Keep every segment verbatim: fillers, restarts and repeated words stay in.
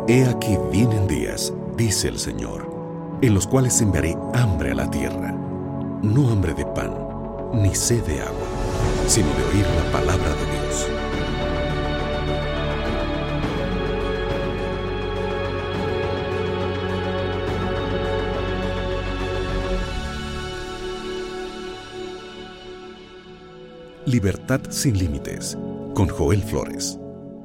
He aquí vienen días, dice el Señor, en los cuales enviaré hambre a la tierra, no hambre de pan, ni sed de agua, sino de oír la palabra de Dios. Libertad sin límites, con Joel Flores.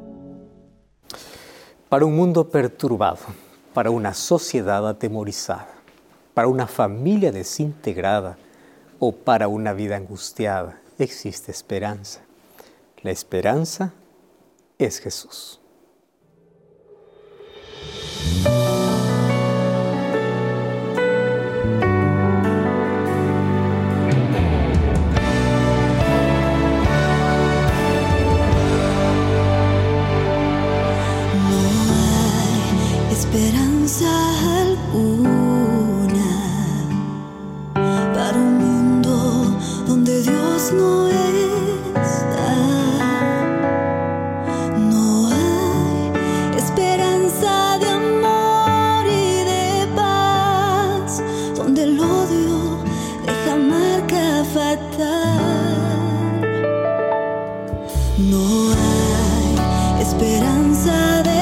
Para un mundo perturbado, para una sociedad atemorizada, para una familia desintegrada o para una vida angustiada, existe esperanza. La esperanza es Jesús. Esperanza alguna para un mundo donde Dios no está. No hay esperanza de amor y de paz, donde el odio deja marca fatal. No hay esperanza de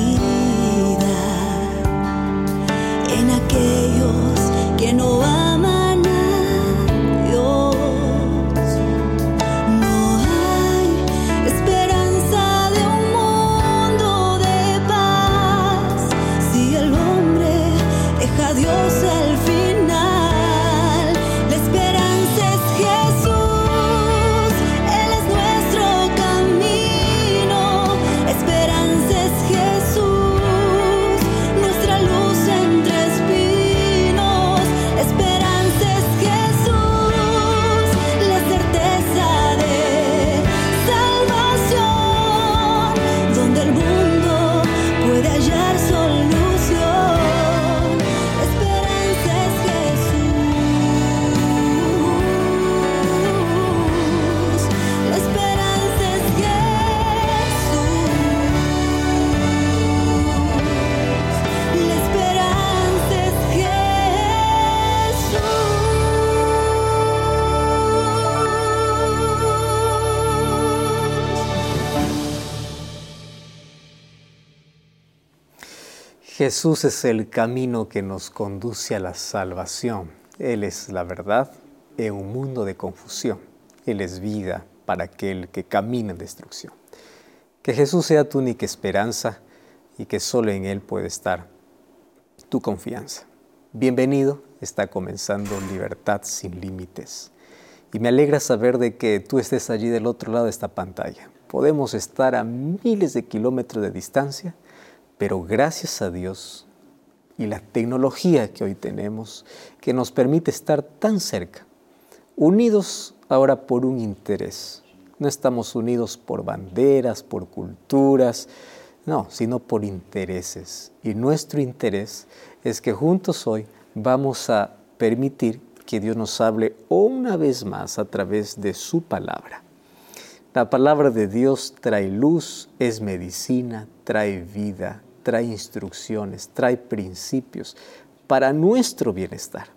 aquellos que no aman a Dios. No hay esperanza de un mundo de paz si el hombre deja a Dios al final. La esperanza es Jesús, Él es nuestro camino. La esperanza es Jesús, nuestra luz entre Jesús es el camino que nos conduce a la salvación. Él es la verdad en un mundo de confusión. Él es vida para aquel que camina en destrucción. Que Jesús sea tu única esperanza y que solo en Él puede estar tu confianza. Bienvenido, está comenzando Libertad sin Límites. Y me alegra saber de que tú estés allí del otro lado de esta pantalla. Podemos estar a miles de kilómetros de distancia, pero gracias a Dios y la tecnología que hoy tenemos, que nos permite estar tan cerca, unidos ahora por un interés. No estamos unidos por banderas, por culturas, no, sino por intereses. Y nuestro interés es que juntos hoy vamos a permitir que Dios nos hable una vez más a través de su palabra. La palabra de Dios trae luz, es medicina, trae vida, trae instrucciones, trae principios para nuestro bienestar.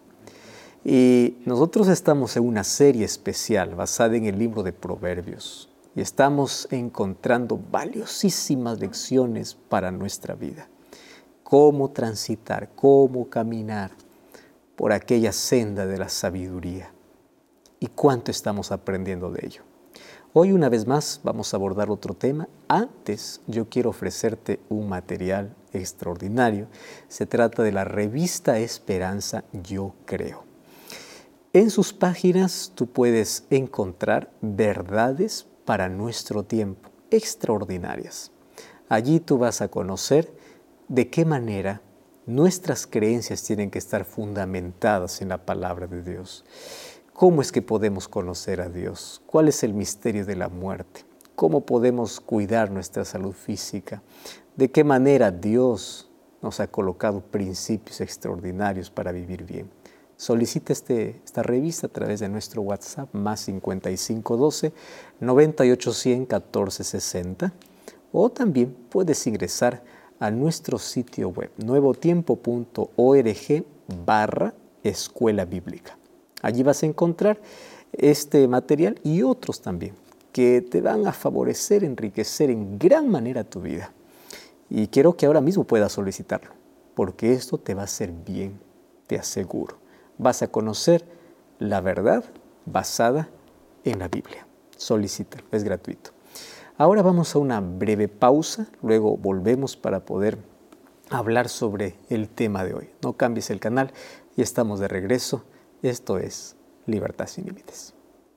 Y nosotros estamos en una serie especial basada en el libro de Proverbios y estamos encontrando valiosísimas lecciones para nuestra vida. Cómo transitar, cómo caminar por aquella senda de la sabiduría y cuánto estamos aprendiendo de ello. Hoy una vez más vamos a abordar otro tema. Antes yo quiero ofrecerte un material extraordinario. Se trata de la revista Esperanza Yo Creo. En sus páginas tú puedes encontrar verdades para nuestro tiempo, extraordinarias. Allí tú vas a conocer de qué manera nuestras creencias tienen que estar fundamentadas en la palabra de Dios. ¿Cómo es que podemos conocer a Dios? ¿Cuál es el misterio de la muerte? ¿Cómo podemos cuidar nuestra salud física? ¿De qué manera Dios nos ha colocado principios extraordinarios para vivir bien? Solicita este, esta revista a través de nuestro WhatsApp más cincuenta y cinco doce, noventa y ocho cien, catorce sesenta, o también puedes ingresar a nuestro sitio web nuevotiempo.org barra escuela bíblica. Allí vas a encontrar este material y otros también que te van a favorecer, enriquecer en gran manera tu vida. Y quiero que ahora mismo puedas solicitarlo, porque esto te va a hacer bien, te aseguro. Vas a conocer la verdad basada en la Biblia. Solicítalo, es gratuito. Ahora vamos a una breve pausa, luego volvemos para poder hablar sobre el tema de hoy. No cambies el canal y estamos de regreso. Esto es Libertad sin Límites.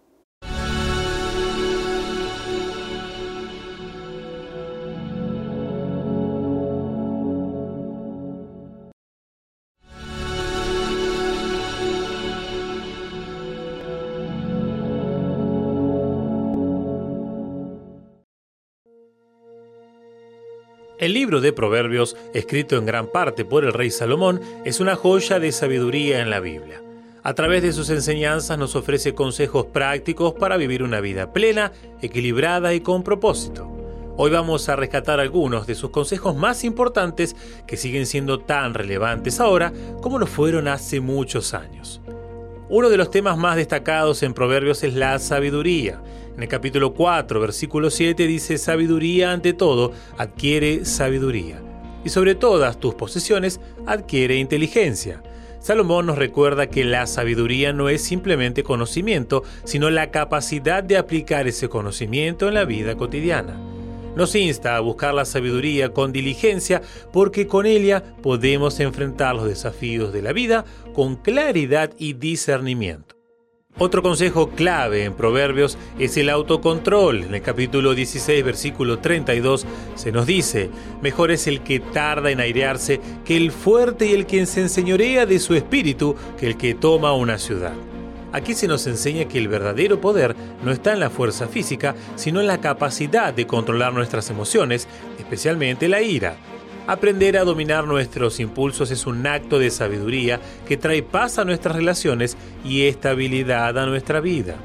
El libro de Proverbios, escrito en gran parte por el rey Salomón, es una joya de sabiduría en la Biblia. A través de sus enseñanzas nos ofrece consejos prácticos para vivir una vida plena, equilibrada y con propósito. Hoy vamos a rescatar algunos de sus consejos más importantes que siguen siendo tan relevantes ahora como lo fueron hace muchos años. Uno de los temas más destacados en Proverbios es la sabiduría. En el capítulo cuatro, versículo siete dice: sabiduría ante todo, adquiere sabiduría. Y sobre todas tus posesiones, adquiere inteligencia. Salomón nos recuerda que la sabiduría no es simplemente conocimiento, sino la capacidad de aplicar ese conocimiento en la vida cotidiana. Nos insta a buscar la sabiduría con diligencia, porque con ella podemos enfrentar los desafíos de la vida con claridad y discernimiento. Otro consejo clave en Proverbios es el autocontrol. En el capítulo dieciséis, versículo treinta y dos, se nos dice: mejor es el que tarda en airearse que el fuerte y el que se enseñorea de su espíritu que el que toma una ciudad. Aquí se nos enseña que el verdadero poder no está en la fuerza física, sino en la capacidad de controlar nuestras emociones, especialmente la ira. Aprender a dominar nuestros impulsos es un acto de sabiduría que trae paz a nuestras relaciones y estabilidad a nuestra vida.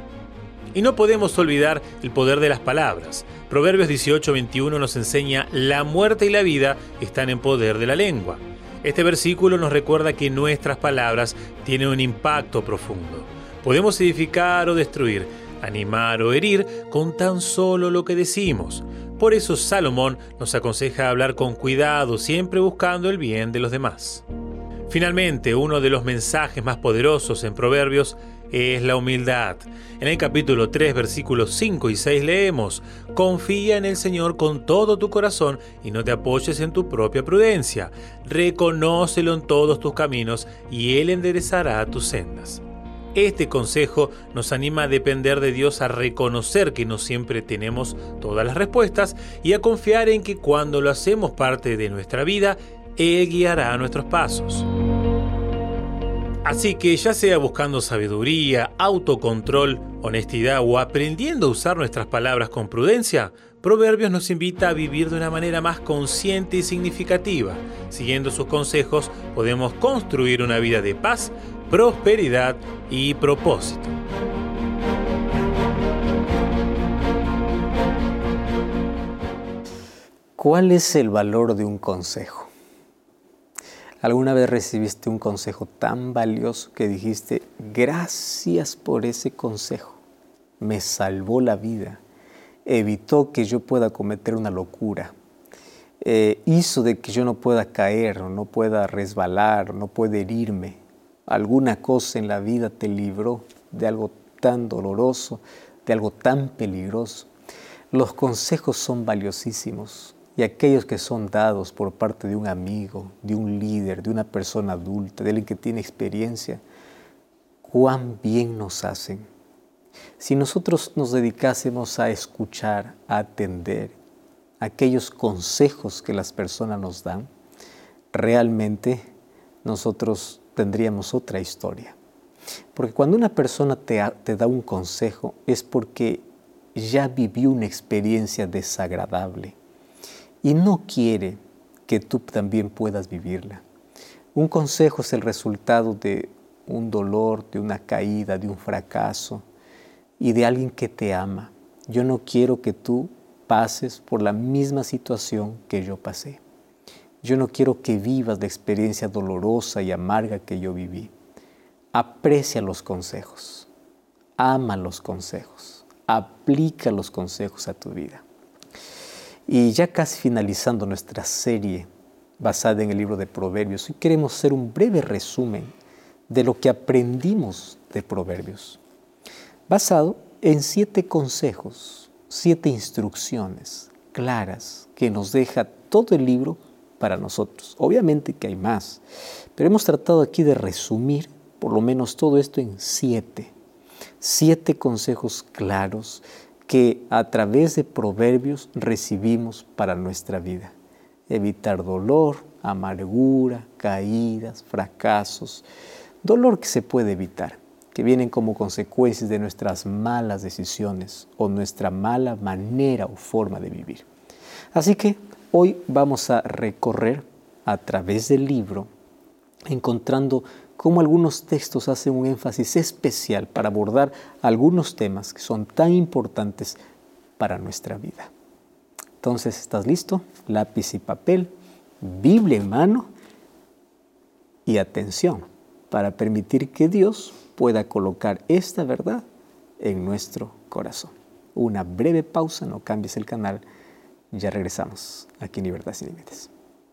Y no podemos olvidar el poder de las palabras. Proverbios dieciocho veintiuno nos enseña: la muerte y la vida están en poder de la lengua. Este versículo nos recuerda que nuestras palabras tienen un impacto profundo. Podemos edificar o destruir, animar o herir con tan solo lo que decimos. Por eso Salomón nos aconseja hablar con cuidado, siempre buscando el bien de los demás. Finalmente, uno de los mensajes más poderosos en Proverbios es la humildad. En el capítulo tres, versículos cinco y seis leemos: confía en el Señor con todo tu corazón y no te apoyes en tu propia prudencia. Reconócelo en todos tus caminos y Él enderezará tus sendas. Este consejo nos anima a depender de Dios, a reconocer que no siempre tenemos todas las respuestas y a confiar en que cuando lo hacemos parte de nuestra vida, Él guiará nuestros pasos. Así que ya sea buscando sabiduría, autocontrol, honestidad o aprendiendo a usar nuestras palabras con prudencia, Proverbios nos invita a vivir de una manera más consciente y significativa. Siguiendo sus consejos, podemos construir una vida de paz, prosperidad y propósito. ¿Cuál es el valor de un consejo? ¿Alguna vez recibiste un consejo tan valioso que dijiste: gracias por ese consejo, me salvó la vida, evitó que yo pueda cometer una locura, eh, hizo de que yo no pueda caer, no pueda resbalar, no pueda herirme? Alguna cosa en la vida te libró de algo tan doloroso, de algo tan peligroso. Los consejos son valiosísimos, y aquellos que son dados por parte de un amigo, de un líder, de una persona adulta, de alguien que tiene experiencia, cuán bien nos hacen. Si nosotros nos dedicásemos a escuchar, a atender aquellos consejos que las personas nos dan, realmente nosotros tendríamos otra historia. Porque cuando una persona te, te da un consejo es porque ya vivió una experiencia desagradable y no quiere que tú también puedas vivirla. Un consejo es el resultado de un dolor, de una caída, de un fracaso y de alguien que te ama. Yo no quiero que tú pases por la misma situación que yo pasé. Yo no quiero que vivas la experiencia dolorosa y amarga que yo viví. Aprecia los consejos, ama los consejos, aplica los consejos a tu vida. Y ya casi finalizando nuestra serie basada en el libro de Proverbios, hoy queremos hacer un breve resumen de lo que aprendimos de Proverbios, basado en siete consejos, siete instrucciones claras que nos deja todo el libro para nosotros. Obviamente que hay más, pero hemos tratado aquí de resumir por lo menos todo esto en siete. Siete consejos claros que a través de Proverbios recibimos para nuestra vida. Evitar dolor, amargura, caídas, fracasos. Dolor que se puede evitar, que vienen como consecuencias de nuestras malas decisiones o nuestra mala manera o forma de vivir. Así que hoy vamos a recorrer a través del libro, encontrando cómo algunos textos hacen un énfasis especial para abordar algunos temas que son tan importantes para nuestra vida. Entonces, ¿estás listo? Lápiz y papel, Biblia en mano y atención para permitir que Dios pueda colocar esta verdad en nuestro corazón. Una breve pausa, no cambies el canal, ya regresamos aquí en Libertad Sin Límites.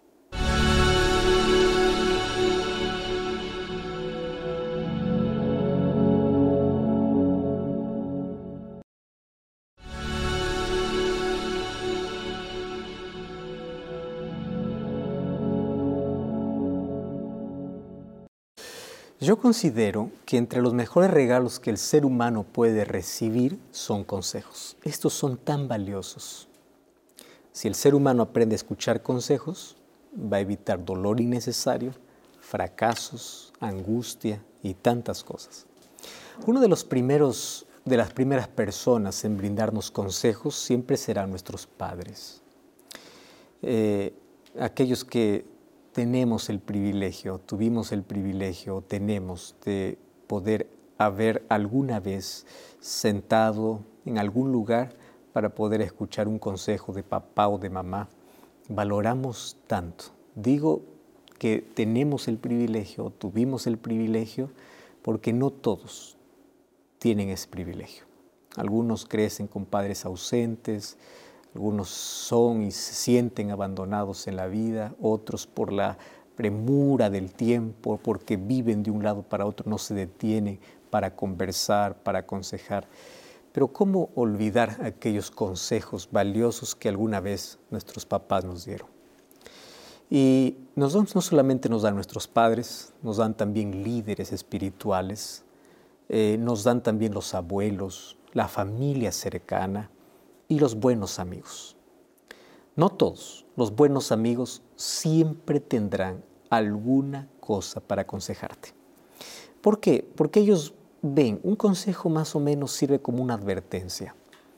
Yo considero que entre los mejores regalos que el ser humano puede recibir son consejos. Estos son tan valiosos. Si el ser humano aprende a escuchar consejos, va a evitar dolor innecesario, fracasos, angustia y tantas cosas. Uno de los primeros, de las primeras personas en brindarnos consejos siempre serán nuestros padres. Eh, aquellos que tenemos el privilegio, tuvimos el privilegio, tenemos de poder haber alguna vez sentado en algún lugar para poder escuchar un consejo de papá o de mamá. Valoramos tanto. Digo que tenemos el privilegio, tuvimos el privilegio, porque no todos tienen ese privilegio. Algunos crecen con padres ausentes, algunos son y se sienten abandonados en la vida, otros por la premura del tiempo, porque viven de un lado para otro, no se detienen para conversar, para aconsejar. Pero ¿cómo olvidar aquellos consejos valiosos que alguna vez nuestros papás nos dieron? Y nos dan, no solamente nos dan nuestros padres, nos dan también líderes espirituales, eh, nos dan también los abuelos, la familia cercana, y los buenos amigos. No todos, los buenos amigos siempre tendrán alguna cosa para aconsejarte. ¿Por qué? Porque ellos ven, un consejo más o menos sirve como una advertencia.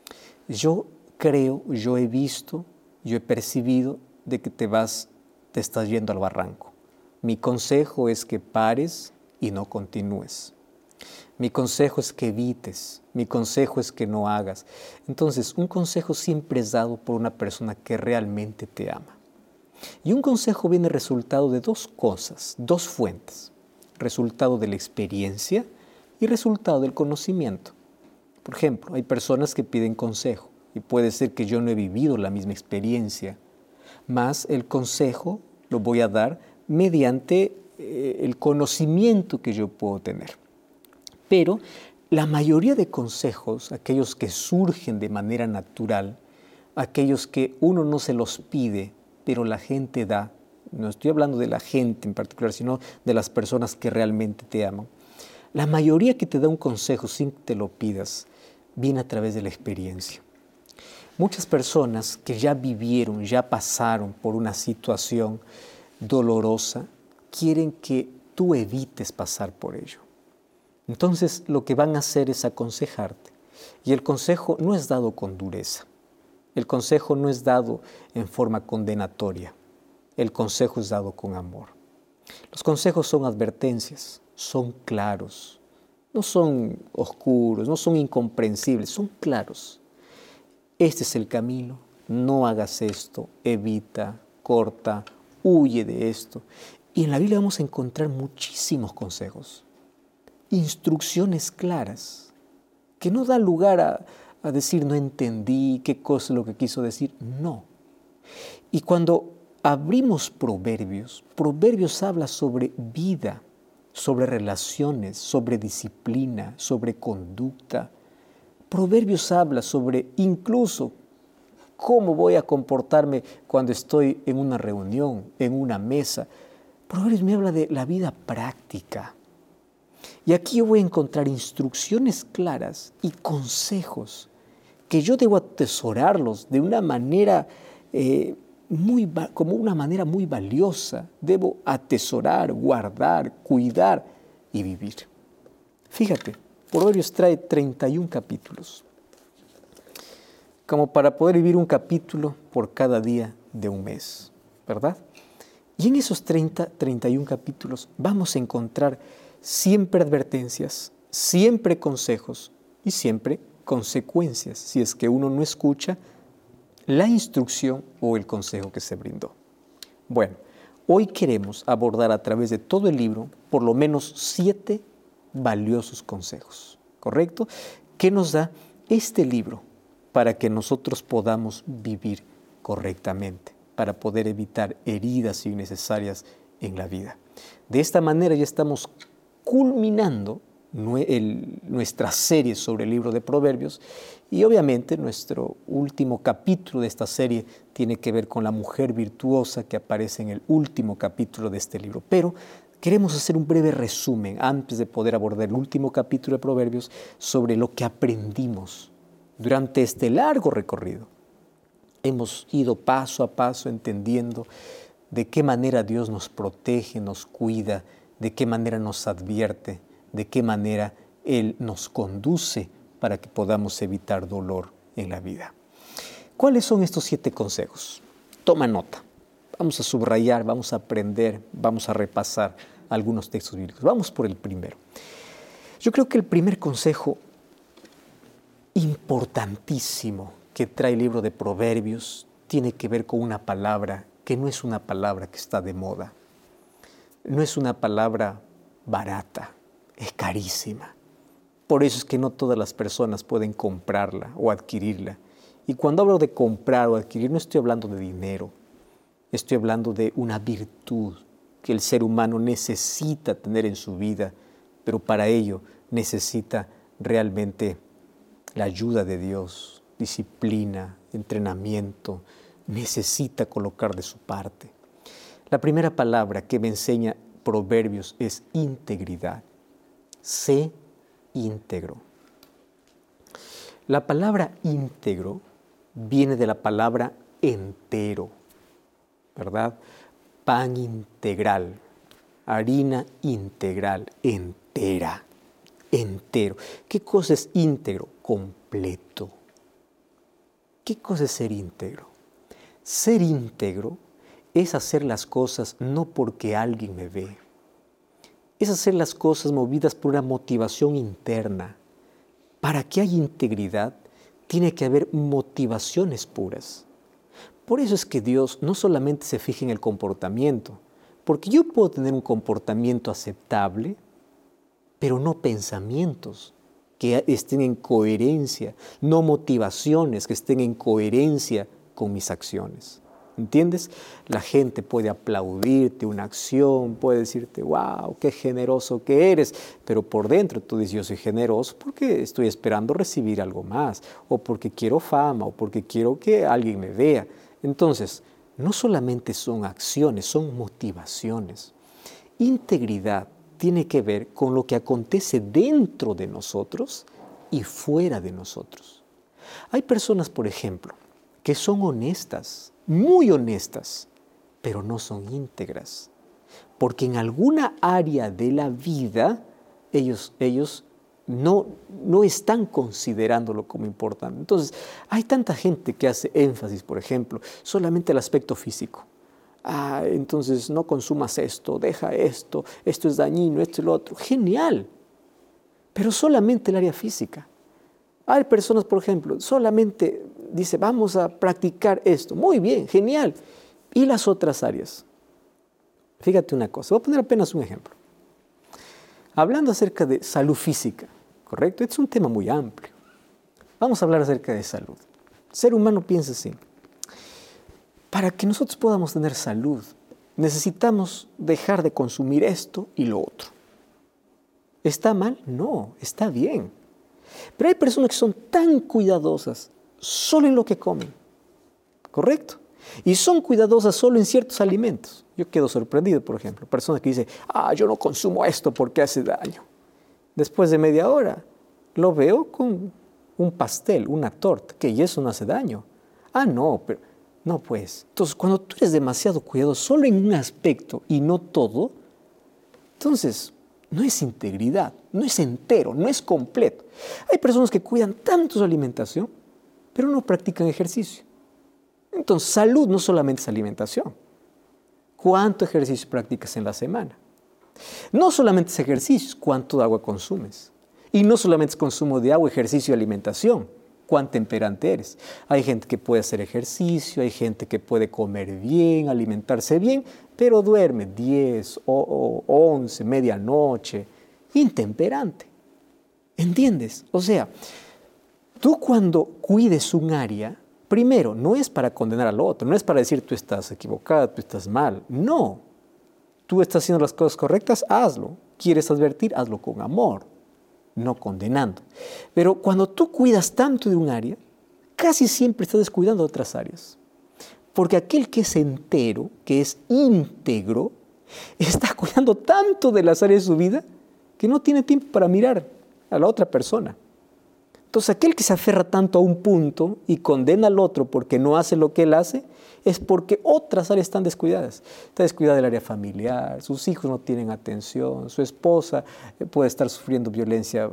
Yo creo, yo he visto, yo he percibido de que te vas, te estás yendo al barranco. Mi consejo es que pares y no continúes. Mi consejo es que evites, mi consejo es que no hagas. Entonces, un consejo siempre es dado por una persona que realmente te ama. Y un consejo viene resultado de dos cosas, dos fuentes. Resultado de la experiencia y resultado del conocimiento. Por ejemplo, hay personas que piden consejo y puede ser que yo no he vivido la misma experiencia, más el consejo lo voy a dar mediante eh, el conocimiento que yo puedo tener. Pero la mayoría de consejos, aquellos que surgen de manera natural, aquellos que uno no se los pide, pero la gente da, no estoy hablando de la gente en particular, sino de las personas que realmente te aman. La mayoría que te da un consejo sin que te lo pidas, viene a través de la experiencia. Muchas personas que ya vivieron, ya pasaron por una situación dolorosa, quieren que tú evites pasar por ello. Entonces, lo que van a hacer es aconsejarte. Y el consejo no es dado con dureza. El consejo no es dado en forma condenatoria. El consejo es dado con amor. Los consejos son advertencias, son claros. No son oscuros, no son incomprensibles, son claros. Este es el camino, no hagas esto, evita, corta huye de esto. Y en la Biblia vamos a encontrar muchísimos consejos, instrucciones claras, que no dan lugar a, a decir no entendí, qué cosa es lo que quiso decir. No. Y cuando abrimos Proverbios, Proverbios habla sobre vida, sobre relaciones, sobre disciplina, sobre conducta. Proverbios habla sobre incluso cómo voy a comportarme cuando estoy en una reunión, en una mesa. Proverbios me habla de la vida práctica. Y aquí yo voy a encontrar instrucciones claras y consejos que yo debo atesorarlos de una manera, eh, muy, como una manera muy valiosa. Debo atesorar, guardar, cuidar y vivir. Fíjate, Proverbios trae treinta y un capítulos, como para poder vivir un capítulo por cada día de un mes, ¿verdad? Y en esos treinta, treinta y un capítulos vamos a encontrar siempre advertencias, siempre consejos y siempre consecuencias, si es que uno no escucha la instrucción o el consejo que se brindó. Bueno, hoy queremos abordar a través de todo el libro por lo menos siete valiosos consejos, ¿correcto? ¿Qué nos da este libro para que nosotros podamos vivir correctamente, para poder evitar heridas innecesarias en la vida? De esta manera ya estamos culminando el, nuestra serie sobre el libro de Proverbios y obviamente nuestro último capítulo de esta serie tiene que ver con la mujer virtuosa que aparece en el último capítulo de este libro. Pero queremos hacer un breve resumen antes de poder abordar el último capítulo de Proverbios sobre lo que aprendimos durante este largo recorrido. Hemos ido paso a paso entendiendo de qué manera Dios nos protege, nos cuida, de qué manera nos advierte, de qué manera Él nos conduce para que podamos evitar dolor en la vida. ¿Cuáles son estos siete consejos? Toma nota. Vamos a subrayar, vamos a aprender, vamos a repasar algunos textos bíblicos. Vamos por el primero. Yo creo que el primer consejo importantísimo que trae el libro de Proverbios tiene que ver con una palabra que no es una palabra que está de moda. No es una palabra barata, es carísima. Por eso es que no todas las personas pueden comprarla o adquirirla. Y cuando hablo de comprar o adquirir, no estoy hablando de dinero. Estoy hablando de una virtud que el ser humano necesita tener en su vida, pero para ello necesita realmente la ayuda de Dios, disciplina, entrenamiento, necesita colocar de su parte. La primera palabra que me enseña Proverbios es integridad. Sé íntegro. La palabra íntegro viene de la palabra entero, ¿verdad? Pan integral, harina integral, entera, entero. ¿Qué cosa es íntegro? Completo. ¿Qué cosa es ser íntegro? Ser íntegro es hacer las cosas no porque alguien me ve. Es hacer las cosas movidas por una motivación interna. Para que haya integridad, tiene que haber motivaciones puras. Por eso es que Dios no solamente se fija en el comportamiento, porque yo puedo tener un comportamiento aceptable, pero no pensamientos que estén en coherencia, no motivaciones que estén en coherencia con mis acciones. ¿Entiendes? La gente puede aplaudirte una acción, puede decirte, wow, qué generoso que eres, pero por dentro tú dices, yo soy generoso porque estoy esperando recibir algo más, o porque quiero fama, o porque quiero que alguien me vea. Entonces, no solamente son acciones, son motivaciones. Integridad tiene que ver con lo que acontece dentro de nosotros y fuera de nosotros. Hay personas, por ejemplo, que son honestas, muy honestas, pero no son íntegras, porque en alguna área de la vida ellos, ellos no, no están considerándolo como importante. Entonces, hay tanta gente que hace énfasis, por ejemplo, solamente el aspecto físico. Ah, entonces no consumas esto, deja esto, esto es dañino, esto y lo otro. Genial, pero solamente el área física. Hay personas, por ejemplo, solamente dice, vamos a practicar esto. Muy bien, genial. ¿Y las otras áreas? Fíjate una cosa, voy a poner apenas un ejemplo. Hablando acerca de salud física, ¿correcto? Este es un tema muy amplio. Vamos a hablar acerca de salud. El ser humano piensa así. Para que nosotros podamos tener salud, necesitamos dejar de consumir esto y lo otro. ¿Está mal? No, está bien. Pero hay personas que son tan cuidadosas solo en lo que comen, ¿correcto? Y son cuidadosas solo en ciertos alimentos. Yo quedo sorprendido, por ejemplo, personas que dicen, ah, yo no consumo esto porque hace daño. Después de media hora, lo veo con un pastel, una torta, que y eso no hace daño. Ah, no, pero no pues. Entonces, cuando tú eres demasiado cuidadoso solo en un aspecto y no todo, entonces no es integridad, no es entero, no es completo. Hay personas que cuidan tanto su alimentación, pero no practican ejercicio. Entonces, salud no solamente es alimentación. ¿Cuánto ejercicio practicas en la semana? No solamente es ejercicio, ¿cuánto agua consumes? Y no solamente es consumo de agua, ejercicio y alimentación. ¿Cuán temperante eres? Hay gente que puede hacer ejercicio, hay gente que puede comer bien, alimentarse bien, pero duerme diez, o, o once, medianoche, intemperante. ¿Entiendes? O sea, tú cuando cuides un área, primero, no es para condenar al otro, no es para decir tú estás equivocado, tú estás mal. No. Tú estás haciendo las cosas correctas, hazlo. ¿Quieres advertir? Hazlo con amor, no condenando. Pero cuando tú cuidas tanto de un área, casi siempre estás descuidando de otras áreas. Porque aquel que es entero, que es íntegro, está cuidando tanto de las áreas de su vida que no tiene tiempo para mirar a la otra persona. Entonces, aquel que se aferra tanto a un punto y condena al otro porque no hace lo que él hace, es porque otras áreas están descuidadas. Está descuidada el área familiar, sus hijos no tienen atención, su esposa puede estar sufriendo violencia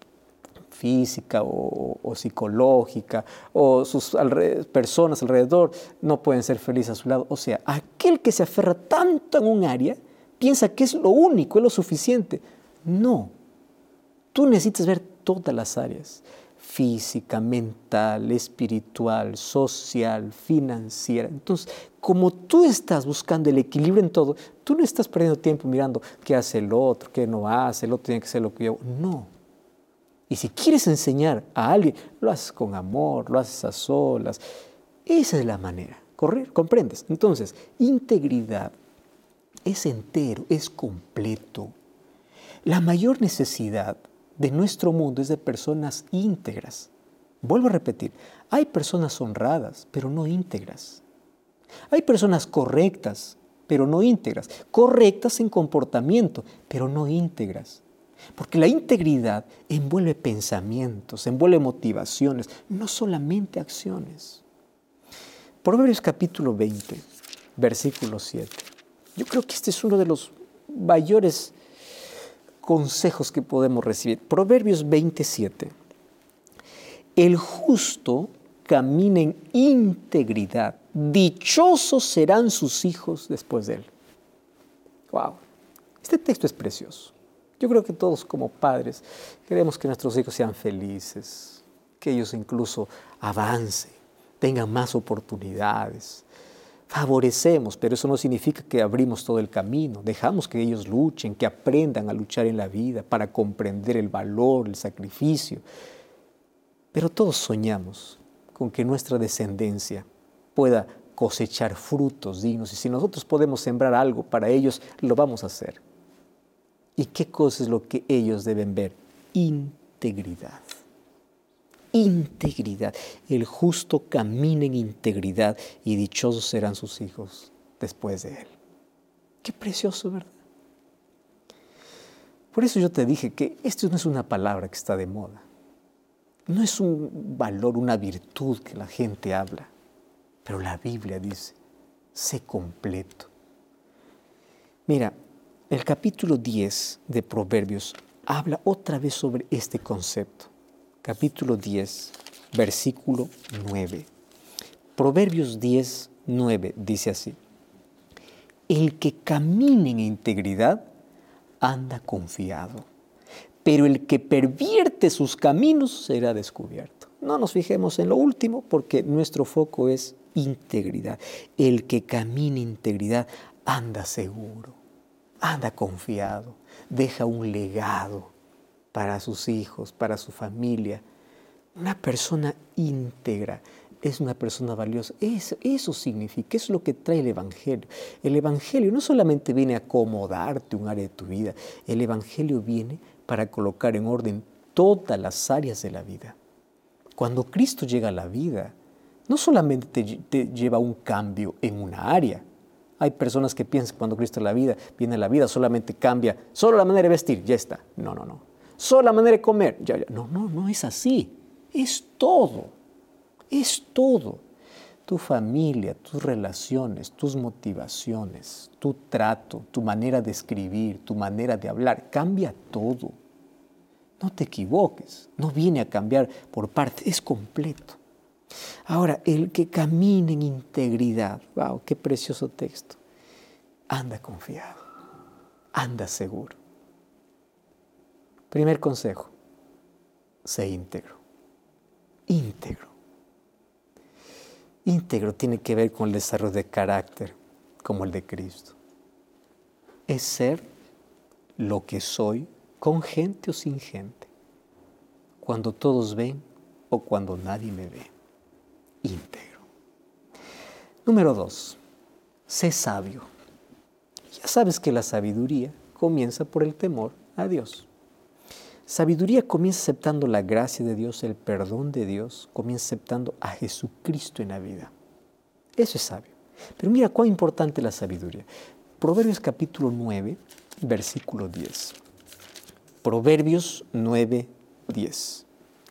física o, o psicológica, o sus alre- personas alrededor no pueden ser felices a su lado. O sea, aquel que se aferra tanto en un área, piensa que es lo único, es lo suficiente. No, tú necesitas ver todas las áreas, física, mental, espiritual, social, financiera. Entonces, como tú estás buscando el equilibrio en todo, tú no estás perdiendo tiempo mirando qué hace el otro, qué no hace, el otro tiene que hacer lo que yo. No. Y si quieres enseñar a alguien, lo haces con amor, lo haces a solas. Esa es la manera, ¿correcto? ¿Comprendes? Entonces, integridad es entero, es completo. La mayor necesidad de nuestro mundo es de personas íntegras. Vuelvo a repetir, hay personas honradas, pero no íntegras. Hay personas correctas, pero no íntegras. Correctas en comportamiento, pero no íntegras. Porque la integridad envuelve pensamientos, envuelve motivaciones, no solamente acciones. Proverbios capítulo veinte, versículo siete. Yo creo que este es uno de los mayores consejos que podemos recibir. Proverbios veintisiete. El justo camina en integridad. Dichosos serán sus hijos después de él. Wow. Este texto es precioso. Yo creo que todos como padres queremos que nuestros hijos sean felices, que ellos incluso avancen, tengan más oportunidades. Favorecemos, pero eso no significa que abrimos todo el camino. Dejamos que ellos luchen, que aprendan a luchar en la vida para comprender el valor, el sacrificio. Pero todos soñamos con que nuestra descendencia pueda cosechar frutos dignos. Y si nosotros podemos sembrar algo para ellos, lo vamos a hacer. ¿Y qué cosa es lo que ellos deben ver? Integridad. Integridad. El justo camina en integridad y dichosos serán sus hijos después de él. Qué precioso, ¿verdad? Por eso yo te dije que esto no es una palabra que está de moda. No es un valor, una virtud que la gente habla. Pero la Biblia dice, sé completo. Mira, el capítulo diez de Proverbios habla otra vez sobre este concepto. Capítulo diez, versículo nueve. Proverbios diez, nueve dice así. El que camina en integridad anda confiado, pero el que pervierte sus caminos será descubierto. No nos fijemos en lo último porque nuestro foco es integridad. El que camina integridad anda seguro, anda confiado, deja un legado para sus hijos, para su familia. Una persona íntegra es una persona valiosa. Eso, eso significa, eso es lo que trae el Evangelio. El Evangelio no solamente viene a acomodarte un área de tu vida, el Evangelio viene para colocar en orden todas las áreas de la vida. Cuando Cristo llega a la vida, no solamente te, te lleva un cambio en una área. Hay personas que piensan que cuando Cristo a la vida, viene a la vida, solamente cambia, solo la manera de vestir, ya está. No, no, no. Solo la manera de comer, ya, ya. No, no, no es así. Es todo. Es todo. Tu familia, tus relaciones, tus motivaciones, tu trato, tu manera de escribir, tu manera de hablar, cambia todo. No te equivoques, no viene a cambiar por parte, es completo. Ahora, el que camina en integridad, wow, qué precioso texto, anda confiado, anda seguro. Primer consejo, sé íntegro, íntegro. Íntegro tiene que ver con el desarrollo de carácter como el de Cristo. Es ser lo que soy con gente o sin gente, cuando todos ven o cuando nadie me ve. Íntegro. Número dos, sé sabio. Ya sabes que la sabiduría comienza por el temor a Dios. Sabiduría comienza aceptando la gracia de Dios, el perdón de Dios, comienza aceptando a Jesucristo en la vida. Eso es sabio. Pero mira cuán importante es la sabiduría. Proverbios capítulo nueve, versículo diez. Proverbios nueve, diez.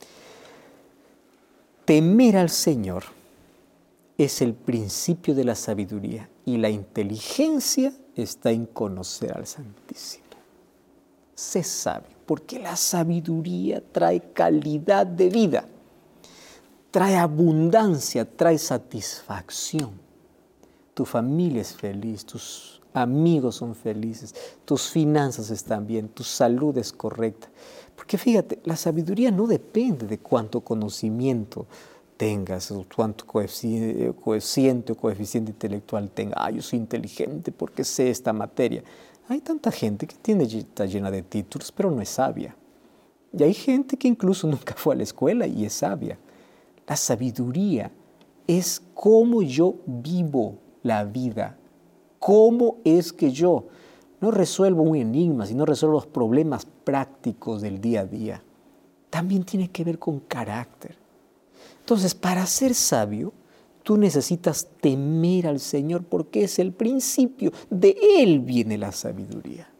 Temer al Señor es el principio de la sabiduría y la inteligencia está en conocer al Santísimo. Sé sabio, porque la sabiduría trae calidad de vida, trae abundancia, trae satisfacción. Tu familia es feliz, tus amigos son felices, tus finanzas están bien, tu salud es correcta. Porque fíjate, la sabiduría no depende de cuánto conocimiento tengas, o cuánto coeficiente, coeficiente o coeficiente intelectual tengas. Ah, yo soy inteligente porque sé esta materia. Hay tanta gente que tiene, está llena de títulos, pero no es sabia. Y hay gente que incluso nunca fue a la escuela y es sabia. La sabiduría es cómo yo vivo la vida. ¿Cómo es que yo no resuelvo un enigma, sino resuelvo los problemas prácticos del día a día? También tiene que ver con carácter. Entonces, para ser sabio, tú necesitas temer al Señor porque es el principio. De Él viene la sabiduría.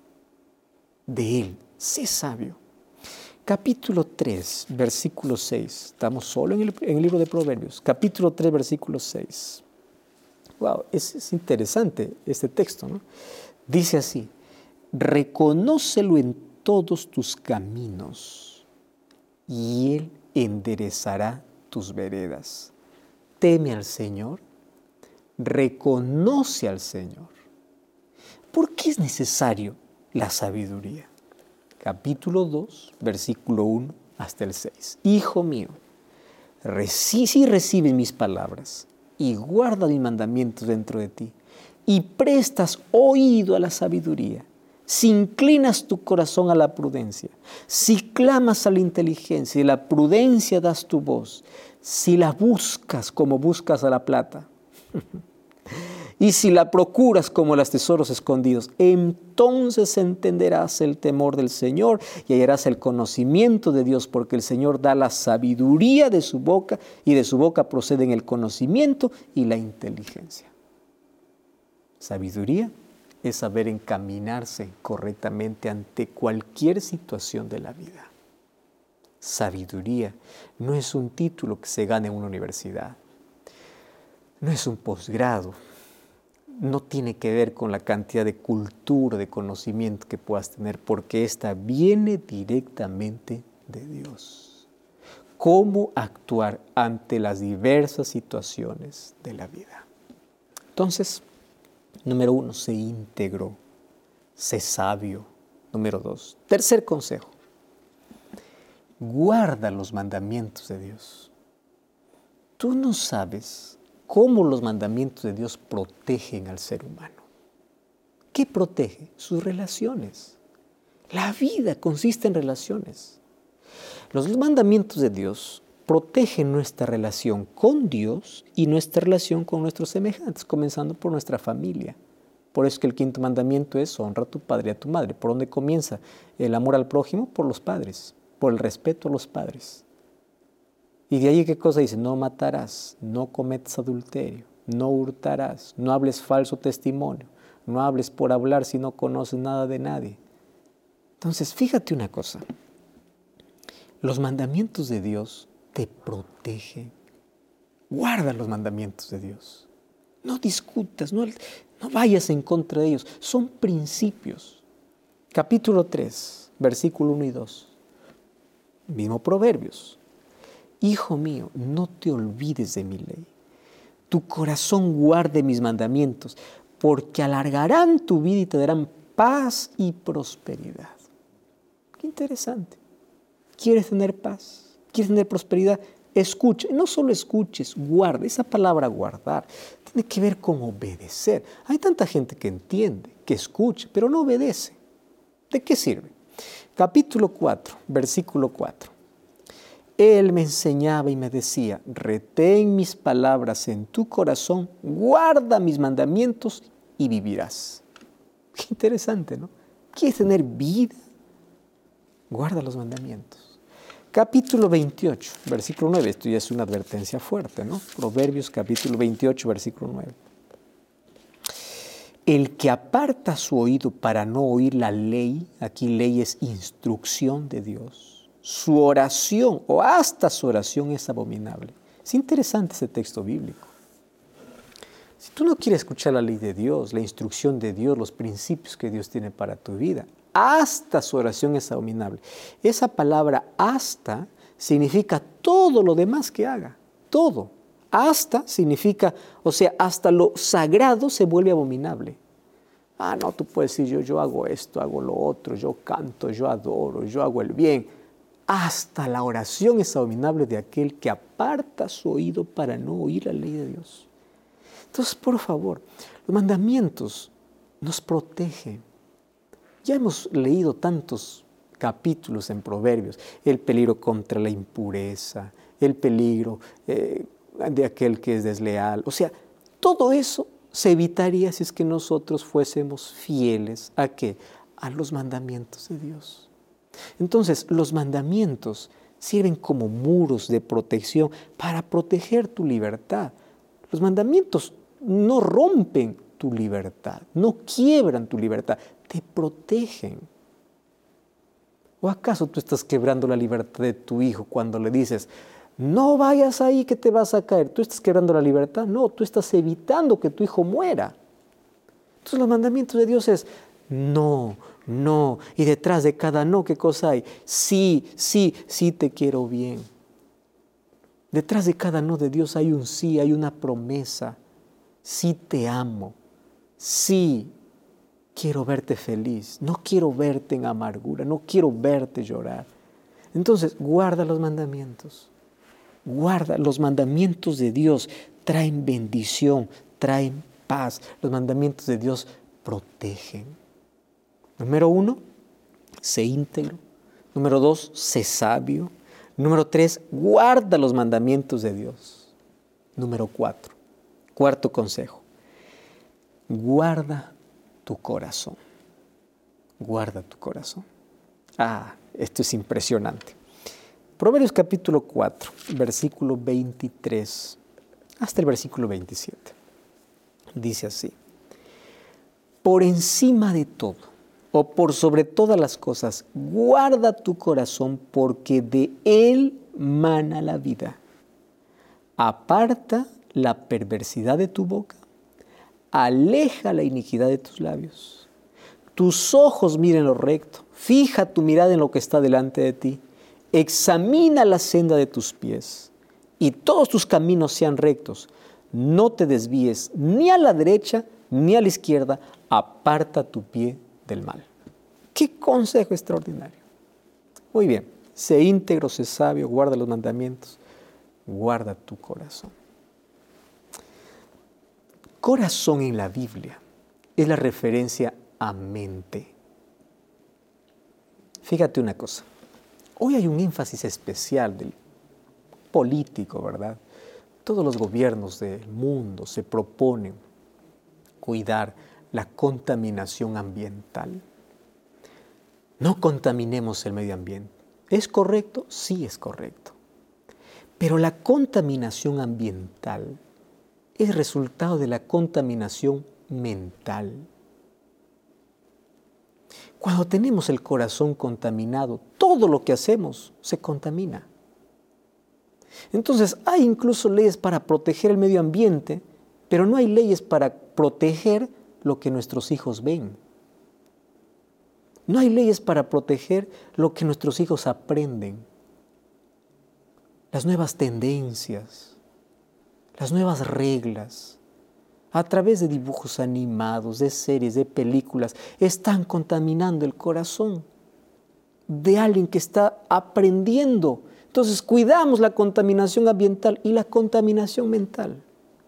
De Él. Sé sabio. Capítulo tres, versículo seis. Estamos solo en el, en el libro de Proverbios. Capítulo tres, versículo seis. Wow, es, es interesante este texto, ¿no? Dice así: reconócelo en todos tus caminos y Él enderezará tus veredas. Teme al Señor, reconoce al Señor. ¿Por qué es necesario la sabiduría? Capítulo dos, versículo uno hasta el seis. Hijo mío, reci- si recibes mis palabras y guarda mis mandamientos dentro de ti, y prestas oído a la sabiduría, si inclinas tu corazón a la prudencia, si clamas a la inteligencia y la prudencia das tu voz, si la buscas como buscas a la plata, y si la procuras como los tesoros escondidos, entonces entenderás el temor del Señor y hallarás el conocimiento de Dios, porque el Señor da la sabiduría de su boca y de su boca proceden el conocimiento y la inteligencia. Sabiduría es saber encaminarse correctamente ante cualquier situación de la vida. Sabiduría no es un título que se gane en una universidad, no es un posgrado, no tiene que ver con la cantidad de cultura, de conocimiento que puedas tener, porque esta viene directamente de Dios. Cómo actuar ante las diversas situaciones de la vida. Entonces, número uno, sé íntegro, sé sabio. Número dos, tercer consejo, guarda los mandamientos de Dios. Tú no sabes cómo los mandamientos de Dios protegen al ser humano. ¿Qué protege? Sus relaciones. La vida consiste en relaciones. Los mandamientos de Dios protegen nuestra relación con Dios y nuestra relación con nuestros semejantes, comenzando por nuestra familia. Por eso que el quinto mandamiento es honra a tu padre y a tu madre. ¿Por dónde comienza el amor al prójimo? Por los padres, por el respeto a los padres. Y de ahí, ¿qué cosa dice? No matarás, no cometas adulterio, no hurtarás, no hables falso testimonio, no hables por hablar si no conoces nada de nadie. Entonces, fíjate una cosa. Los mandamientos de Dios te protegen. Guarda los mandamientos de Dios. No discutas, no, no vayas en contra de ellos. Son principios. Capítulo tres, versículo uno y dos. Mismo Proverbios. Hijo mío, no te olvides de mi ley. Tu corazón guarde mis mandamientos, porque alargarán tu vida y te darán paz y prosperidad. Qué interesante. ¿Quieres tener paz? ¿Quieres tener prosperidad? Escucha. No solo escuches, guarda. Esa palabra guardar tiene que ver con obedecer. Hay tanta gente que entiende, que escucha, pero no obedece. ¿De qué sirve? Capítulo cuatro, versículo cuatro. Él me enseñaba y me decía, retén mis palabras en tu corazón, guarda mis mandamientos y vivirás. Qué interesante, ¿no? ¿Quieres tener vida? Guarda los mandamientos. Capítulo veintiocho, versículo nueve. Esto ya es una advertencia fuerte, ¿no? Proverbios capítulo veintiocho, versículo nueve. El que aparta su oído para no oír la ley, aquí ley es instrucción de Dios, su oración o hasta su oración es abominable. Es interesante ese texto bíblico. Si tú no quieres escuchar la ley de Dios, la instrucción de Dios, los principios que Dios tiene para tu vida, hasta su oración es abominable. Esa palabra hasta significa todo lo demás que haga, todo. Hasta significa, o sea, hasta lo sagrado se vuelve abominable. Ah, no, tú puedes decir, yo, yo hago esto, hago lo otro, yo canto, yo adoro, yo hago el bien. Hasta la oración es abominable de aquel que aparta su oído para no oír la ley de Dios. Entonces, por favor, los mandamientos nos protegen. Ya hemos leído tantos capítulos en Proverbios, el peligro contra la impureza, el peligro eh, de aquel que es desleal. O sea, todo eso se evitaría si es que nosotros fuésemos fieles ¿a qué? A los mandamientos de Dios. Entonces, los mandamientos sirven como muros de protección para proteger tu libertad. Los mandamientos no rompen tu libertad, no quiebran tu libertad, te protegen. ¿O acaso tú estás quebrando la libertad de tu hijo cuando le dices, no vayas ahí que te vas a caer? ¿Tú estás quebrando la libertad? No, tú estás evitando que tu hijo muera. Entonces los mandamientos de Dios es no, no. Y detrás de cada no, ¿qué cosa hay? Sí, sí, sí te quiero bien. Detrás de cada no de Dios hay un sí, hay una promesa. Sí te amo. Sí quiero verte feliz. No quiero verte en amargura. No quiero verte llorar. Entonces, guarda los mandamientos. Guarda los mandamientos de Dios. Traen bendición, traen paz. Los mandamientos de Dios protegen. Número uno, sé íntegro. Número dos, sé sabio. Número tres, guarda los mandamientos de Dios. Número cuatro, cuarto consejo, guarda tu corazón. Guarda tu corazón. Ah, esto es impresionante. Proverbios capítulo cuatro, versículo veintitrés, hasta el versículo veintisiete. Dice así, por encima de todo, o por sobre todas las cosas, guarda tu corazón porque de él mana la vida. Aparta la perversidad de tu boca, aleja la iniquidad de tus labios. Tus ojos miren lo recto, fija tu mirada en lo que está delante de ti, examina la senda de tus pies y todos tus caminos sean rectos. No te desvíes ni a la derecha ni a la izquierda, aparta tu pie del mal. ¡Qué consejo extraordinario! Muy bien, sé íntegro, sé sabio, guarda los mandamientos, guarda tu corazón. Corazón en la Biblia es la referencia a mente. Fíjate una cosa, hoy hay un énfasis especial del político, ¿verdad? Todos los gobiernos del mundo se proponen cuidar la contaminación ambiental. No contaminemos el medio ambiente. ¿Es correcto? Sí es correcto. Pero la contaminación ambiental es resultado de la contaminación mental. Cuando tenemos el corazón contaminado, todo lo que hacemos se contamina. Entonces, hay incluso leyes para proteger el medio ambiente, pero no hay leyes para proteger lo que nuestros hijos ven. No hay leyes para proteger lo que nuestros hijos aprenden. Las nuevas tendencias, las nuevas reglas, a través de dibujos animados, de series, de películas, están contaminando el corazón de alguien que está aprendiendo. Entonces, cuidamos la contaminación ambiental y la contaminación mental.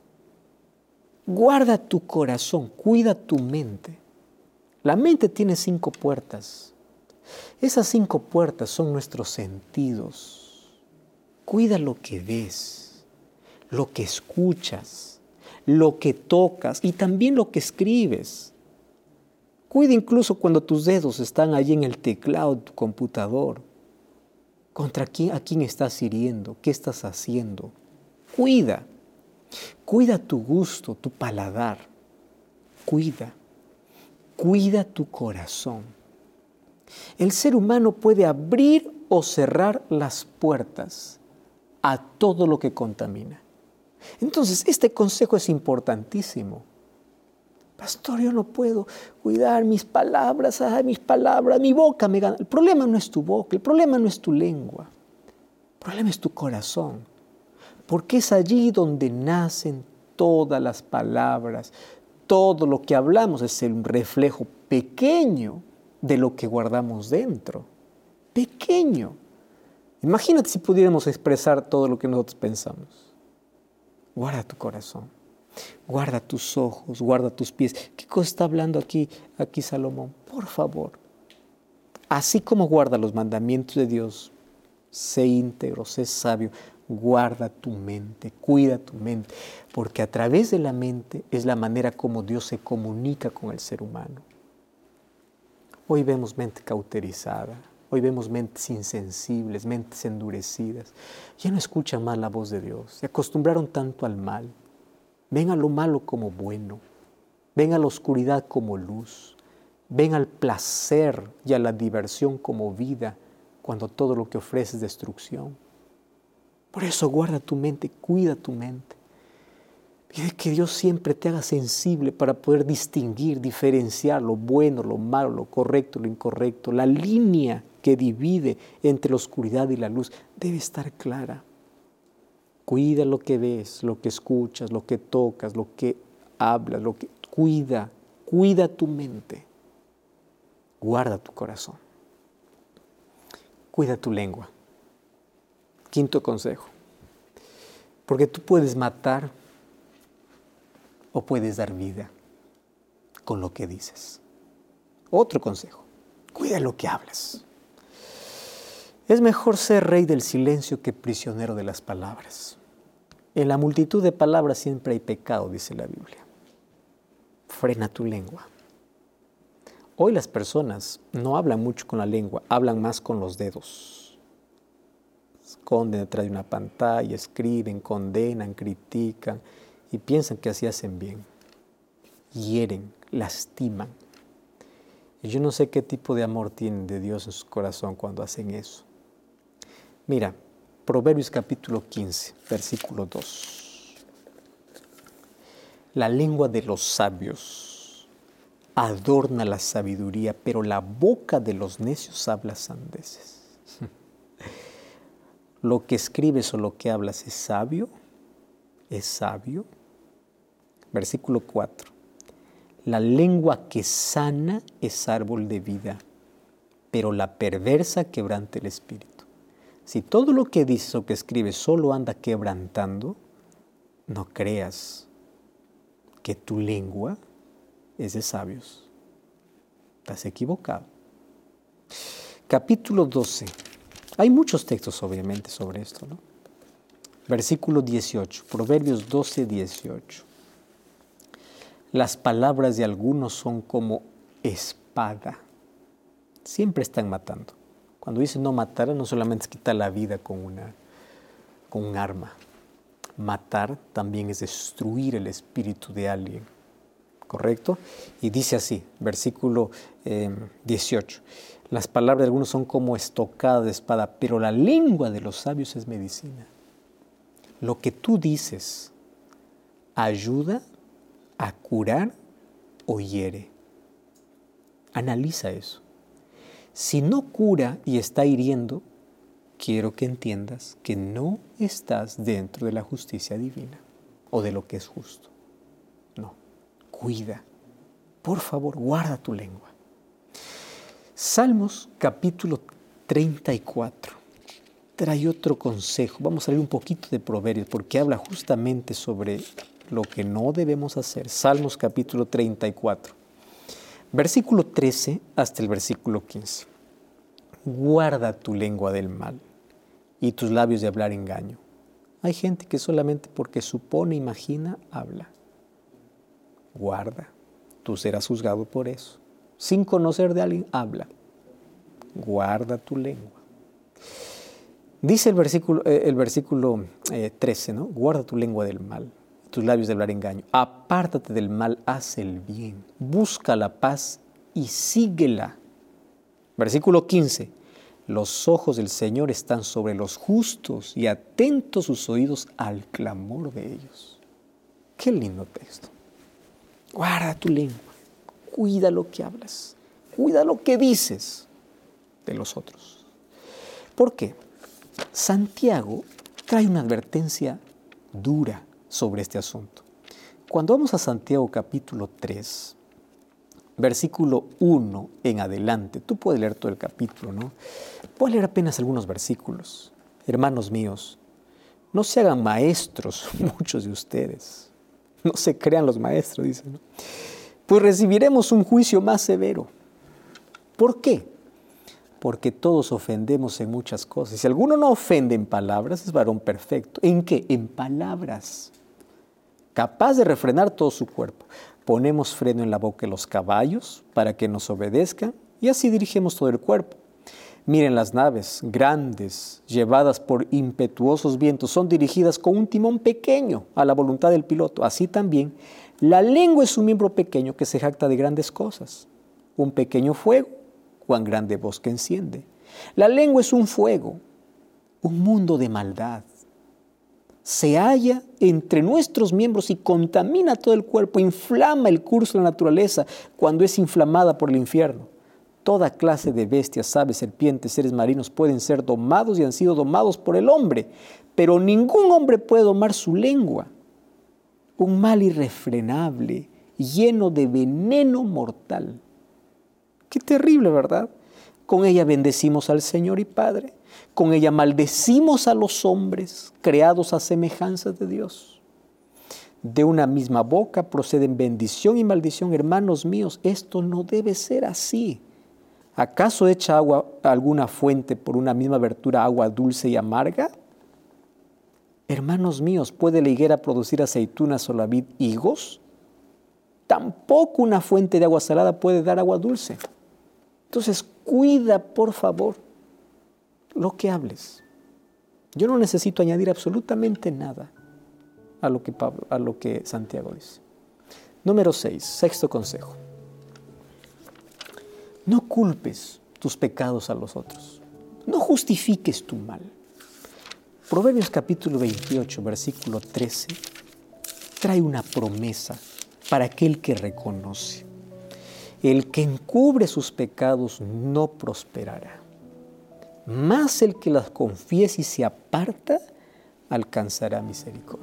Guarda tu corazón, cuida tu mente. La mente tiene cinco puertas. Esas cinco puertas son nuestros sentidos. Cuida lo que ves, lo que escuchas, lo que tocas y también lo que escribes. Cuida incluso cuando tus dedos están allí en el teclado de tu computador. ¿Contra quién, a quién estás hiriendo? ¿Qué estás haciendo? Cuida. Cuida tu gusto, tu paladar. Cuida. Cuida tu corazón. El ser humano puede abrir o cerrar las puertas a todo lo que contamina. Entonces, este consejo es importantísimo. Pastor, yo no puedo cuidar mis palabras, ay, mis palabras, mi boca me gana. El problema no es tu boca, el problema no es tu lengua. El problema es tu corazón. Porque es allí donde nacen todas las palabras. Todo lo que hablamos es un reflejo pequeño de lo que guardamos dentro. Pequeño. Imagínate si pudiéramos expresar todo lo que nosotros pensamos. Guarda tu corazón, guarda tus ojos, guarda tus pies. ¿Qué cosa está hablando aquí, aquí Salomón? Por favor, así como guarda los mandamientos de Dios, sé íntegro, sé sabio, guarda tu mente, cuida tu mente, porque a través de la mente es la manera como Dios se comunica con el ser humano. Hoy vemos mente cauterizada. Hoy vemos mentes insensibles, mentes endurecidas. Ya no escuchan más la voz de Dios. Se acostumbraron tanto al mal. Ven a lo malo como bueno. Ven a la oscuridad como luz. Ven al placer y a la diversión como vida, cuando todo lo que ofrece es destrucción. Por eso guarda tu mente, cuida tu mente. Pide que Dios siempre te haga sensible para poder distinguir, diferenciar lo bueno, lo malo, lo correcto, lo incorrecto. La línea que divide entre la oscuridad y la luz debe estar clara. Cuida lo que ves, lo que escuchas, lo que tocas, lo que hablas, lo que cuida, cuida tu mente. Guarda tu corazón. Cuida tu lengua. Quinto consejo. Porque tú puedes matar o puedes dar vida con lo que dices. Otro consejo. Cuida lo que hablas. Es mejor ser rey del silencio que prisionero de las palabras. En la multitud de palabras siempre hay pecado, dice la Biblia. Frena tu lengua. Hoy las personas no hablan mucho con la lengua, hablan más con los dedos. Esconden detrás de una pantalla, escriben, condenan, critican y piensan que así hacen bien. Hieren, lastiman. Y yo no sé qué tipo de amor tienen de Dios en su corazón cuando hacen eso. Mira, Proverbios capítulo quince, versículo dos. La lengua de los sabios adorna la sabiduría, pero la boca de los necios habla sandeces. Lo que escribes o lo que hablas es sabio, es sabio. Versículo cuatro. La lengua que sana es árbol de vida, pero la perversa quebranta el espíritu. Si todo lo que dices o que escribes solo anda quebrantando, no creas. que tu lengua es de sabios. Estás equivocado. Capítulo doce. Hay muchos textos, obviamente, sobre esto, ¿no? Versículo dieciocho. Proverbios doce, dieciocho. Las palabras de algunos son como espada. Siempre están matando. Cuando dice no matar, no solamente es quitar la vida con, una, con un arma. Matar también es destruir el espíritu de alguien. ¿Correcto? Y dice así, versículo eh, dieciocho. Las palabras de algunos son como estocada de espada, pero la lengua de los sabios es medicina. Lo que tú dices ayuda a curar o hiere. Analiza eso. Si no cura y está hiriendo, quiero que entiendas que no estás dentro de la justicia divina o de lo que es justo. No, cuida. Por favor, guarda tu lengua. Salmos capítulo treinta y cuatro. Trae otro consejo. Vamos a leer un poquito de Proverbios porque habla justamente sobre lo que no debemos hacer. Salmos capítulo treinta y cuatro. Versículo trece hasta el versículo quince. Guarda tu lengua del mal y tus labios de hablar engaño. Hay gente que solamente porque supone, imagina, habla. Guarda, tú serás juzgado por eso. Sin conocer de alguien, habla. Guarda tu lengua. Dice el versículo, eh, el versículo eh, trece, ¿no? Guarda tu lengua del mal, tus labios de hablar engaño. Apártate del mal, haz el bien. Busca la paz y síguela. Versículo quince. Los ojos del Señor están sobre los justos y atentos sus oídos al clamor de ellos. Qué lindo texto. Guarda tu lengua. Cuida lo que hablas. Cuida lo que dices de los otros. ¿Por qué? Santiago trae una advertencia dura sobre este asunto. Cuando vamos a Santiago capítulo tres, versículo uno en adelante, tú puedes leer todo el capítulo, ¿no? Puedes leer apenas algunos versículos. Hermanos míos, no se hagan maestros muchos de ustedes. No se crean los maestros, dice, ¿no? Pues recibiremos un juicio más severo. ¿Por qué? Porque todos ofendemos en muchas cosas. Si alguno no ofende en palabras, es varón perfecto. ¿En qué? En palabras. Capaz de refrenar todo su cuerpo. Ponemos freno en la boca de los caballos para que nos obedezcan y así dirigimos todo el cuerpo. Miren las naves, grandes, llevadas por impetuosos vientos, son dirigidas con un timón pequeño a la voluntad del piloto. Así también, la lengua es un miembro pequeño que se jacta de grandes cosas. Un pequeño fuego, cuán grande bosque enciende. La lengua es un fuego, un mundo de maldad. Se halla entre nuestros miembros y contamina todo el cuerpo, inflama el curso de la naturaleza cuando es inflamada por el infierno. Toda clase de bestias, aves, serpientes, seres marinos pueden ser domados y han sido domados por el hombre, pero ningún hombre puede domar su lengua. Un mal irrefrenable, lleno de veneno mortal. Qué terrible, ¿verdad? Con ella bendecimos al Señor y Padre. Con ella maldecimos a los hombres, creados a semejanza de Dios. De una misma boca proceden bendición y maldición. Hermanos míos, esto no debe ser así. ¿Acaso echa agua alguna fuente por una misma abertura agua dulce y amarga? Hermanos míos, ¿puede la higuera producir aceitunas o la vid higos? Tampoco una fuente de agua salada puede dar agua dulce. Entonces, cuida, por favor, lo que hables. Yo no necesito añadir absolutamente nada a lo que, Pablo, a lo que Santiago dice. Número seis, sexto consejo. No culpes tus pecados a los otros. No justifiques tu mal. Proverbios capítulo veintiocho, versículo trece, trae una promesa para aquel que reconoce. El que encubre sus pecados no prosperará. Mas el que las confiese y se aparta, alcanzará misericordia.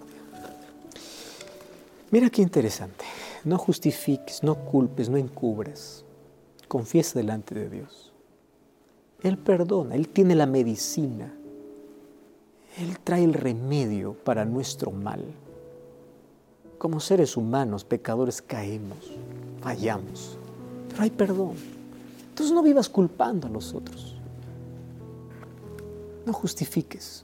Mira qué interesante. No justifiques, no culpes, no encubras. Confiesa delante de Dios. Él perdona, Él tiene la medicina. Él trae el remedio para nuestro mal. Como seres humanos, pecadores, caemos, fallamos, pero hay perdón. Entonces no vivas culpando a los otros. No justifiques.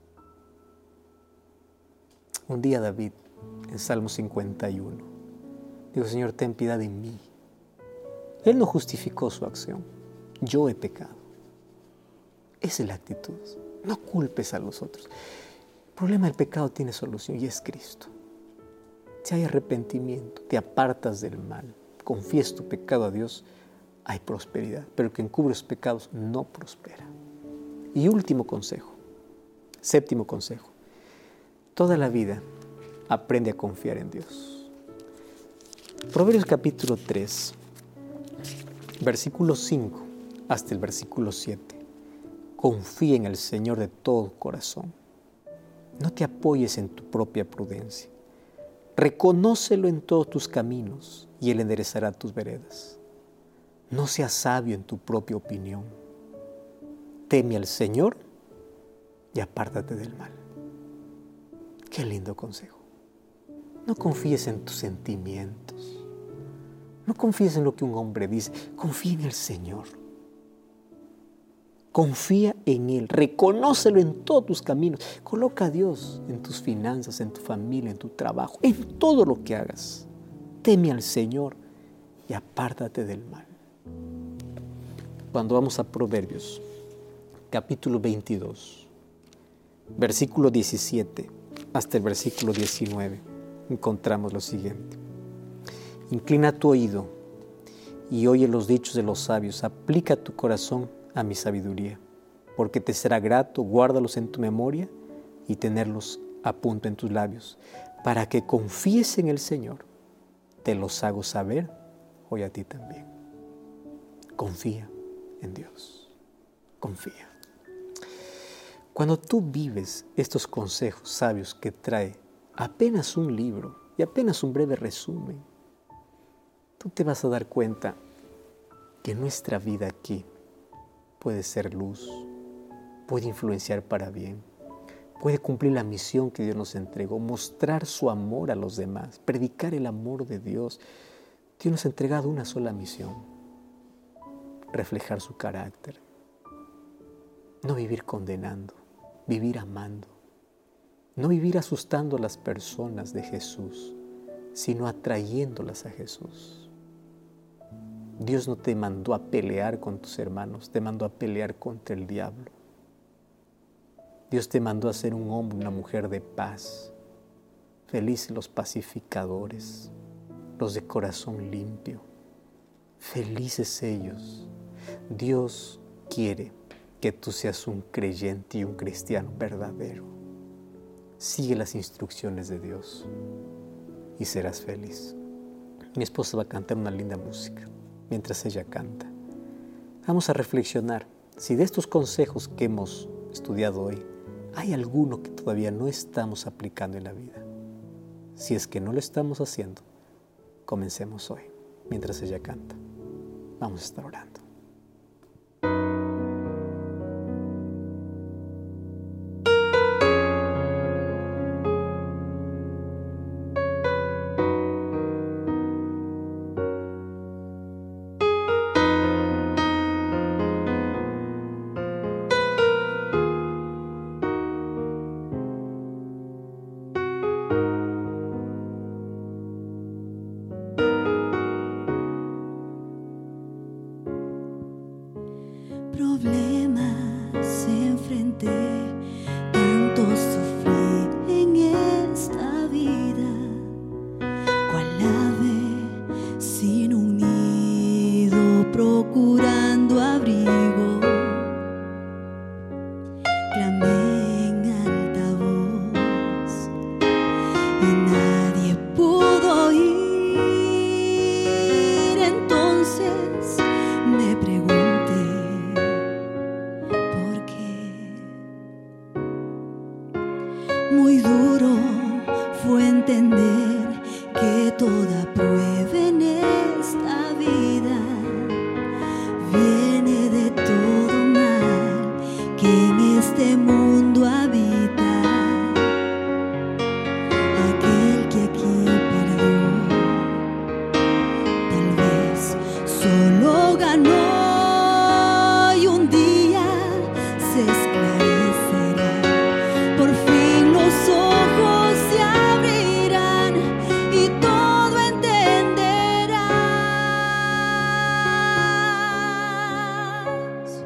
Un día David, en Salmo cincuenta y uno, dijo: Señor, ten piedad de mí. Él no justificó su acción. Yo he pecado. Esa es la actitud. No culpes a los otros. El problema del pecado tiene solución y es Cristo. Si hay arrepentimiento, te apartas del mal, confiesas tu pecado a Dios, hay prosperidad. Pero el que encubre los pecados no prospera. Y último consejo, séptimo consejo. Toda la vida aprende a confiar en Dios. Proverbios capítulo tres, versículo cinco hasta el versículo siete. Confía en el Señor de todo corazón. No te apoyes en tu propia prudencia. Reconócelo en todos tus caminos y Él enderezará tus veredas. No seas sabio en tu propia opinión. Teme al Señor y apártate del mal. Qué lindo consejo. No confíes en tus sentimientos. No confíes en lo que un hombre dice. Confía en el Señor. Confía en Él. Reconócelo en todos tus caminos. Coloca a Dios en tus finanzas, en tu familia, en tu trabajo, en todo lo que hagas. Teme al Señor y apártate del mal. Cuando vamos a Proverbios, capítulo veintidós, versículo diecisiete hasta el versículo diecinueve, encontramos lo siguiente. Inclina tu oído y oye los dichos de los sabios. Aplica tu corazón a mi sabiduría, porque te será grato guárdalos en tu memoria y tenerlos a punto en tus labios, para que confíes en el Señor. Te los hago saber hoy a ti también. Confía en Dios. Confía. Cuando tú vives estos consejos sabios que trae apenas un libro y apenas un breve resumen, tú te vas a dar cuenta que nuestra vida aquí puede ser luz, puede influenciar para bien, puede cumplir la misión que Dios nos entregó, mostrar su amor a los demás, predicar el amor de Dios. Dios nos ha entregado una sola misión: reflejar su carácter, no vivir condenando, vivir amando, no vivir asustando a las personas de Jesús, sino atrayéndolas a Jesús. Dios no te mandó a pelear con tus hermanos, te mandó a pelear contra el diablo. Dios te mandó a ser un hombre, una mujer de paz. Felices los pacificadores, los de corazón limpio. Felices ellos. Dios quiere que tú seas un creyente y un cristiano verdadero. Sigue las instrucciones de Dios y serás feliz. Mi esposa va a cantar una linda música. Mientras ella canta, vamos a reflexionar si de estos consejos que hemos estudiado hoy hay alguno que todavía no estamos aplicando en la vida. Si es que no lo estamos haciendo, comencemos hoy, mientras ella canta. Vamos a estar orando. Problemas enfrenté, tanto sufrí en esta vida, cual ave sin un nido procurando abrigo, clamé en alta voz y nadie pudo oír. Entonces me pregunté, ganó y un día se esclarecerá. Por fin los ojos se abrirán y todo entenderás.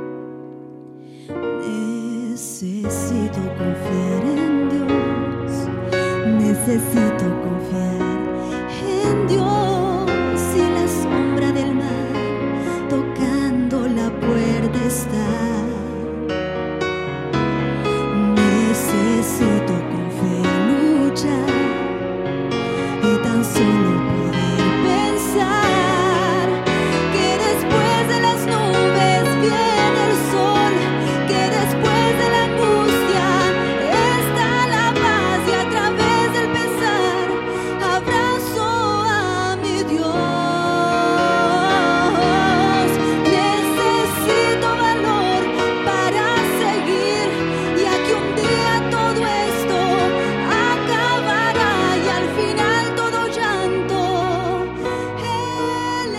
Necesito confiar en Dios, necesito confiar en Dios, y la sombra del mar tocando la puerta está. Necesito con fe luchar y tan solo poder pensar que después de las nubes viene el sol, que después de la angustia está la paz, y a través del pesar abrazo a mi Dios. Necesito valor para seguir, ya que un día todo esto acabará y al final todo llanto Él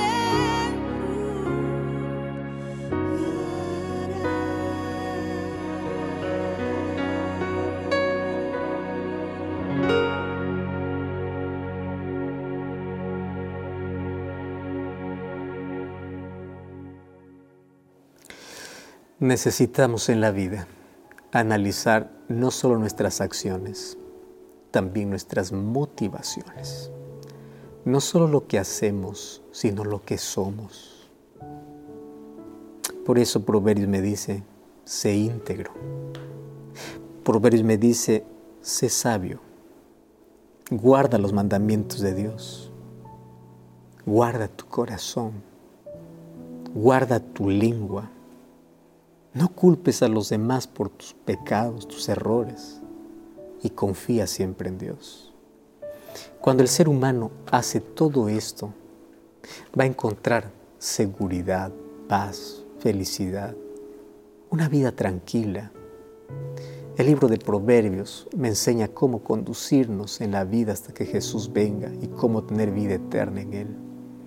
Necesitamos en la vida analizar no solo nuestras acciones, también nuestras motivaciones. No solo lo que hacemos, sino lo que somos. Por eso Proverbios me dice, sé íntegro. Proverbios me dice, sé sabio. Guarda los mandamientos de Dios. Guarda tu corazón. Guarda tu lengua. No culpes a los demás por tus pecados, tus errores, y confía siempre en Dios. Cuando el ser humano hace todo esto, va a encontrar seguridad, paz, felicidad, una vida tranquila. El libro de Proverbios me enseña cómo conducirnos en la vida hasta que Jesús venga y cómo tener vida eterna en Él.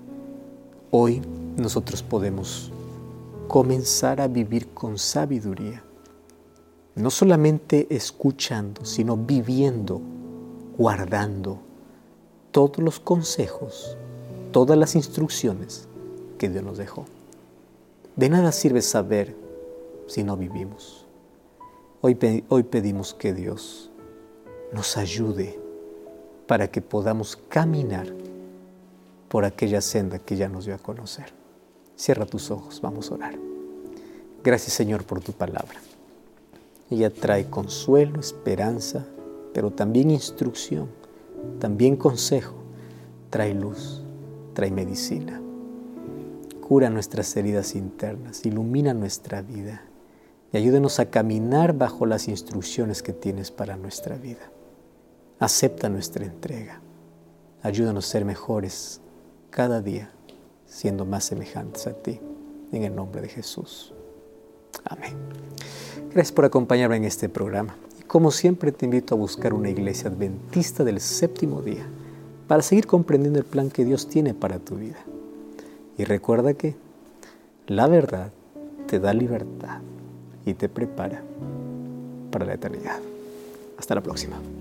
Hoy nosotros podemos comenzar a vivir con sabiduría, no solamente escuchando, sino viviendo, guardando todos los consejos, todas las instrucciones que Dios nos dejó. De nada sirve saber si no vivimos. Hoy, hoy pedimos que Dios nos ayude para que podamos caminar por aquella senda que ya nos dio a conocer. Cierra tus ojos, vamos a orar. Gracias, Señor, por tu palabra. Ella trae consuelo, esperanza, pero también instrucción, también consejo, trae luz, trae medicina. Cura nuestras heridas internas, ilumina nuestra vida y ayúdanos a caminar bajo las instrucciones que tienes para nuestra vida. Acepta nuestra entrega. Ayúdanos a ser mejores cada día, siendo más semejantes a ti, en el nombre de Jesús. Amén. Gracias por acompañarme en este programa. Y como siempre te invito a buscar una iglesia adventista del séptimo día para seguir comprendiendo el plan que Dios tiene para tu vida. Y recuerda que la verdad te da libertad y te prepara para la eternidad. Hasta la próxima.